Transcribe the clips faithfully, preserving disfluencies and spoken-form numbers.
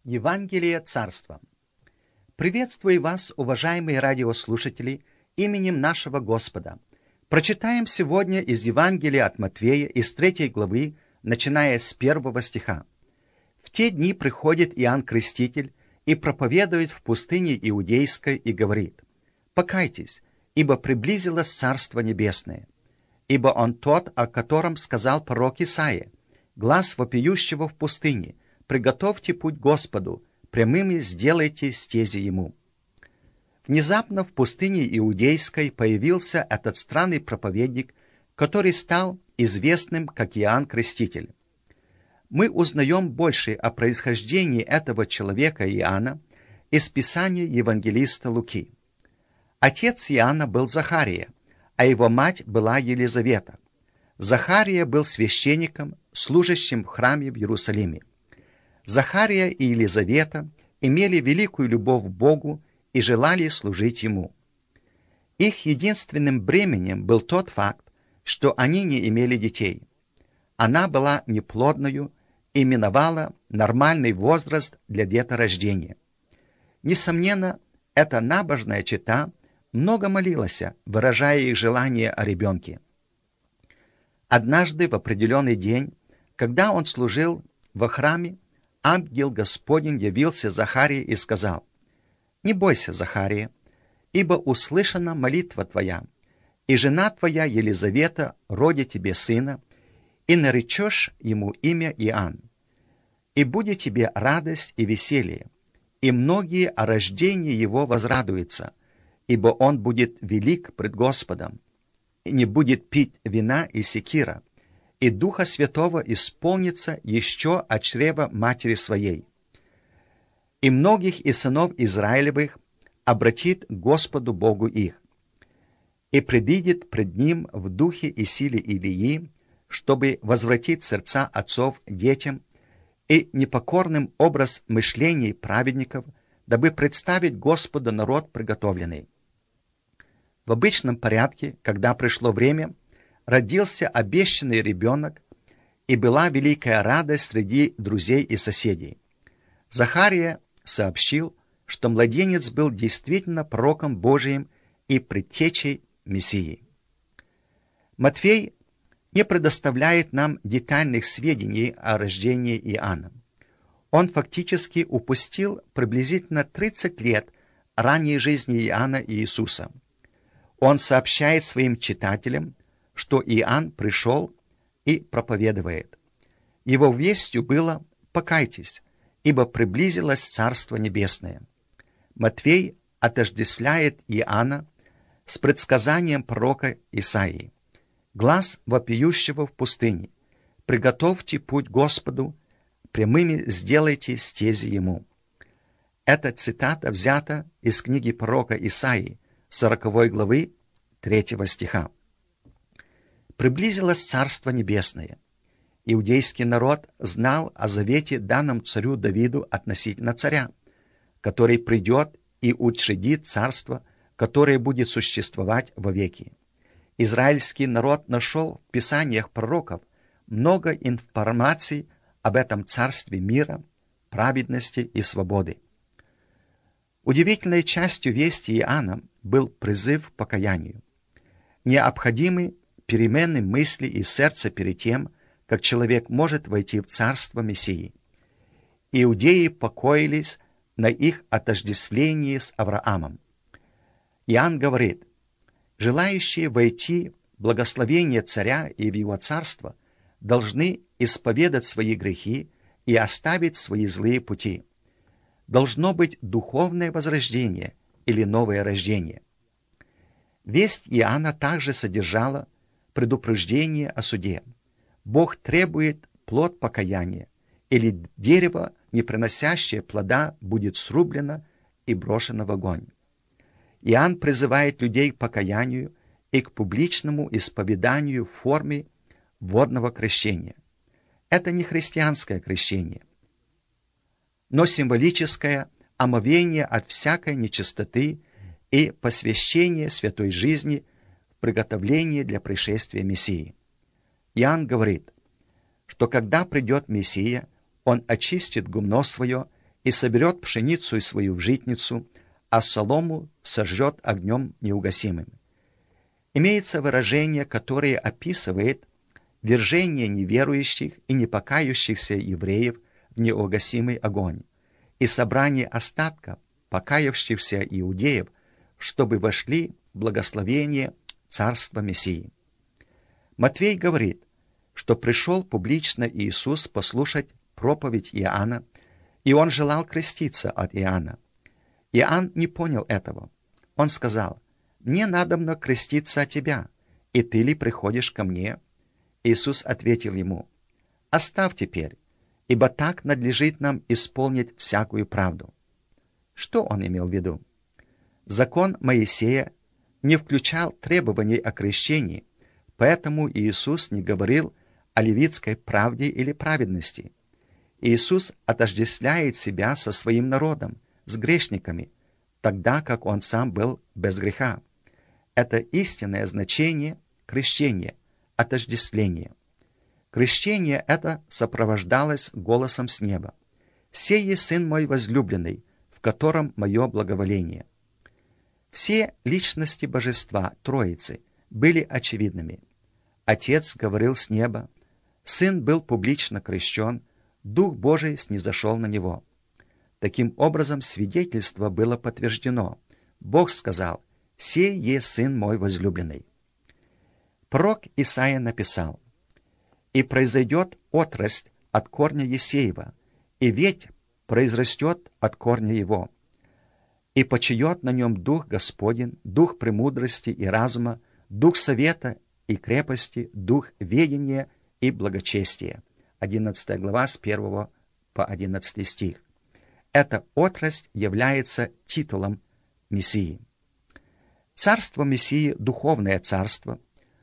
Евангелие Царства. Приветствую вас, уважаемые радиослушатели, именем нашего Господа. Прочитаем сегодня из Евангелия от Матфея, из третьей главы, начиная с первого стиха. В те дни приходит Иоанн Креститель и проповедует в пустыне Иудейской и говорит: «Покайтесь, ибо приблизилось Царство Небесное. Ибо он тот, о котором сказал пророк Исаия: глас вопиющего в пустыне, приготовьте путь Господу, прямыми сделайте стези ему». Внезапно в пустыне Иудейской появился этот странный проповедник, который стал известным как Иоанн Креститель. Мы узнаем больше о происхождении этого человека Иоанна из Писания евангелиста Луки. Отец Иоанна был Захария, а его мать была Елизавета. Захария был священником, служащим в храме в Иерусалиме. Захария и Елизавета имели великую любовь к Богу и желали служить Ему. Их единственным бременем был тот факт, что они не имели детей. Она была неплодною и миновала нормальный возраст для деторождения. Несомненно, эта набожная чета много молилась, выражая их желание о ребенке. Однажды в определенный день, когда он служил во храме, ангел Господень явился Захарии и сказал: «Не бойся, Захария, ибо услышана молитва твоя, и жена твоя Елизавета родит тебе сына, и наречешь ему имя Иоанн. И будет тебе радость и веселье, и многие о рождении его возрадуются, ибо он будет велик пред Господом, и не будет пить вина и секира, и Духа Святого исполнится еще от чрева матери своей. И многих из сынов Израилевых обратит к Господу Богу их, и предидет пред Ним в духе и силе Илии, чтобы возвратить сердца отцов детям и непокорным образ мышлений праведников, дабы представить Господу народ приготовленный». В обычном порядке, когда пришло время, родился обещанный ребенок, и была великая радость среди друзей и соседей. Захария сообщил, что младенец был действительно пророком Божиим и предтечей Мессии. Матфей не предоставляет нам детальных сведений о рождении Иоанна. Он фактически упустил приблизительно тридцать лет ранней жизни Иоанна и Иисуса. Он сообщает своим читателям, что Иоанн пришел и проповедует. Его вестью было: «Покайтесь, ибо приблизилось Царство Небесное». Матфей отождествляет Иоанна с предсказанием пророка Исаии: «Глас вопиющего в пустыне, приготовьте путь Господу, прямыми сделайте стези Ему». Эта цитата взята из книги пророка Исаии, сороковой главы, третьего стиха. Приблизилось Царство Небесное. Иудейский народ знал о завете, данном царю Давиду относительно царя, который придет и учредит царство, которое будет существовать вовеки. Израильский народ нашел в писаниях пророков много информации об этом царстве мира, праведности и свободы. Удивительной частью вести Иоанна был призыв к покаянию. Необходимы перемены мысли и сердца перед тем, как человек может войти в царство Мессии. Иудеи покоились на их отождествлении с Авраамом. Иоанн говорит: желающие войти в благословение царя и в его царство должны исповедать свои грехи и оставить свои злые пути. Должно быть духовное возрождение или новое рождение. Весть Иоанна также содержала предупреждение о суде. Бог требует плод покаяния, или дерево, не приносящее плода, будет срублено и брошено в огонь. Иоанн призывает людей к покаянию и к публичному исповеданию в форме водного крещения. Это не христианское крещение, но символическое омовение от всякой нечистоты и посвящение святой жизни в приготовлении для пришествия Мессии. Иоанн говорит, что когда придет Мессия, он очистит гумно свое и соберет пшеницу и свою в житницу, а солому сожжет огнем неугасимым. Имеется выражение, которое описывает ввержение неверующих и непокающихся евреев в неугасимый огонь и собрание остатков покаявшихся иудеев, чтобы вошли в благословение Царства Мессии. Матвей говорит, что пришел публично Иисус послушать проповедь Иоанна, и он желал креститься от Иоанна. Иоанн не понял этого. Он сказал: «Мне надобно креститься от тебя, и ты ли приходишь ко мне?» Иисус ответил ему: «Оставь теперь, ибо так надлежит нам исполнить всякую правду». Что он имел в виду? Закон Моисея не включал требований о крещении, поэтому Иисус не говорил о левитской правде или праведности. Иисус отождествляет себя со своим народом, с грешниками, тогда как Он сам был без греха. Это истинное значение крещения, отождествление. Крещение это сопровождалось голосом с неба: «Сей есть Сын мой возлюбленный, в котором мое благоволение». Все личности Божества, Троицы, были очевидными. Отец говорил с неба, Сын был публично крещен, Дух Божий снизошел на Него. Таким образом, свидетельство было подтверждено. Бог сказал: «Сей есть Сын мой возлюбленный». Пророк Исаия написал: «И произойдет отрасль от корня Есеева, и ветвь произрастет от корня его, и почиет на нем Дух Господень, Дух премудрости и разума, Дух совета и крепости, Дух ведения и благочестия». одиннадцатая глава с первого по одиннадцатый стих. Эта отрасль является титулом Мессии. Царство Мессии – духовное царство,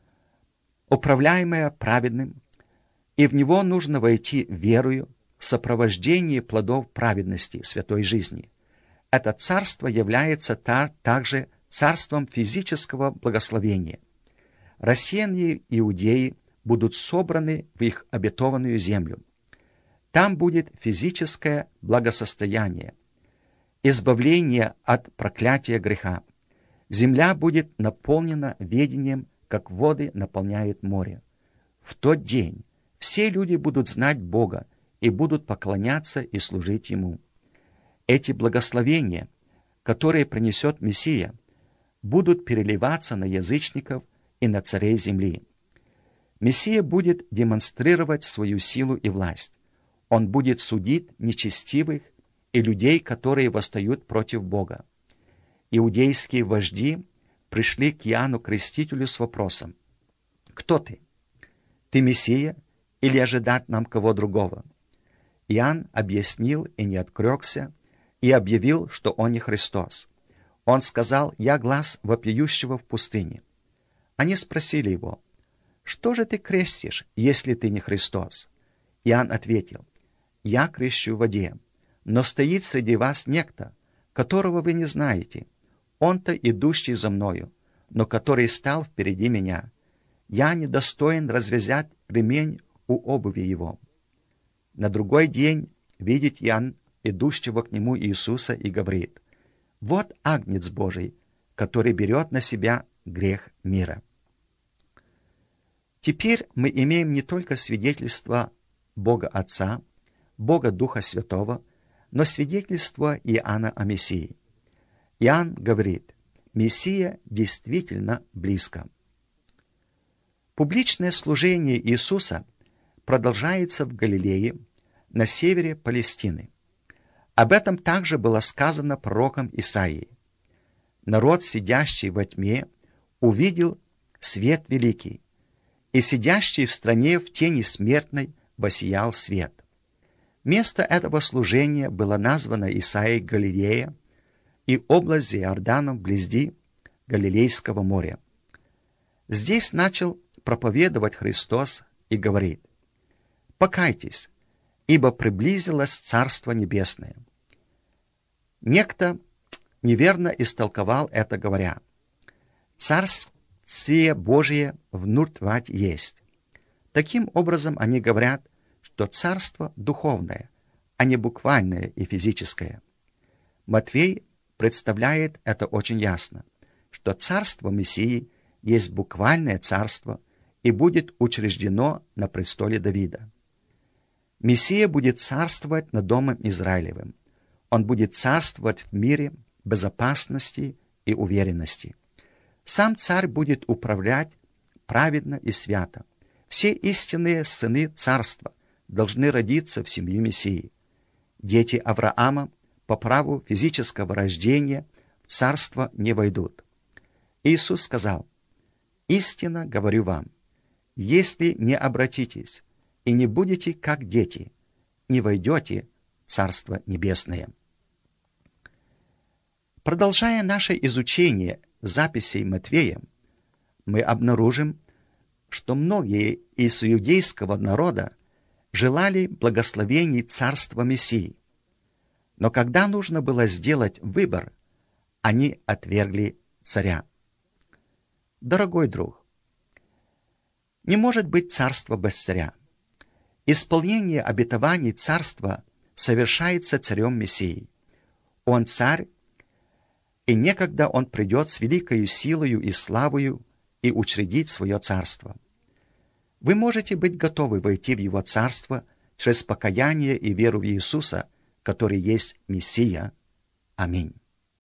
управляемое праведным, и в него нужно войти верою в сопровождении плодов праведности, святой жизни. Это царство является та, также царством физического благословения. Рассеянные иудеи будут собраны в их обетованную землю. Там будет физическое благосостояние, избавление от проклятия греха. Земля будет наполнена ведением, как воды наполняют море. В тот день все люди будут знать Бога и будут поклоняться и служить Ему. Эти благословения, которые принесет Мессия, будут переливаться на язычников и на царей земли. Мессия будет демонстрировать свою силу и власть. Он будет судить нечестивых и людей, которые восстают против Бога. Иудейские вожди пришли к Иоанну Крестителю с вопросом: «Кто ты? Ты Мессия или ожидать нам кого другого?» Иоанн объяснил и не открекся, и объявил, что он не Христос. Он сказал: «Я глас вопиющего в пустыне». Они спросили его: «Что же ты крестишь, если ты не Христос?» Иоанн ответил: «Я крещу в воде, но стоит среди вас некто, которого вы не знаете. Он-то идущий за мною, но который стал впереди меня. Я недостоин развязать ремень у обуви его». На другой день видит Иоанн идущего к нему Иисуса и говорит: «Вот Агнец Божий, который берет на себя грех мира». Теперь мы имеем не только свидетельство Бога Отца, Бога Духа Святого, но свидетельство Иоанна о Мессии. Иоанн говорит: Мессия действительно близко. Публичное служение Иисуса продолжается в Галилее, на севере Палестины. Об этом также было сказано пророком Исаией. Народ, сидящий во тьме, увидел свет великий, и сидящий в стране в тени смертной воссиял свет. Место этого служения было названо Исаией Галилея и область за Иорданом вблизи Галилейского моря. Здесь начал проповедовать Христос и говорит: «Покайтесь, ибо приблизилось Царство Небесное». Некто неверно истолковал это, говоря: «Царствие Божие внутрь есть». Таким образом, они говорят, что царство духовное, а не буквальное и физическое. Матфей представляет это очень ясно, что царство Мессии есть буквальное царство и будет учреждено на престоле Давида. Мессия будет царствовать над Домом Израилевым. Он будет царствовать в мире безопасности и уверенности. Сам царь будет управлять праведно и свято. Все истинные сыны царства должны родиться в семье Мессии. Дети Авраама по праву физического рождения в царство не войдут. Иисус сказал: «Истинно говорю вам, если не обратитесь и не будете как дети, не войдете в Царство Небесное». Продолжая наше изучение записей Матфея, мы обнаружим, что многие из иудейского народа желали благословений царства Мессии. Но когда нужно было сделать выбор, они отвергли царя. Дорогой друг, не может быть царства без царя. Исполнение обетований царства совершается царем Мессией. Он царь, и некогда он придет с великою силою и славою и учредить свое царство. Вы можете быть готовы войти в его царство через покаяние и веру в Иисуса, который есть Мессия. Аминь.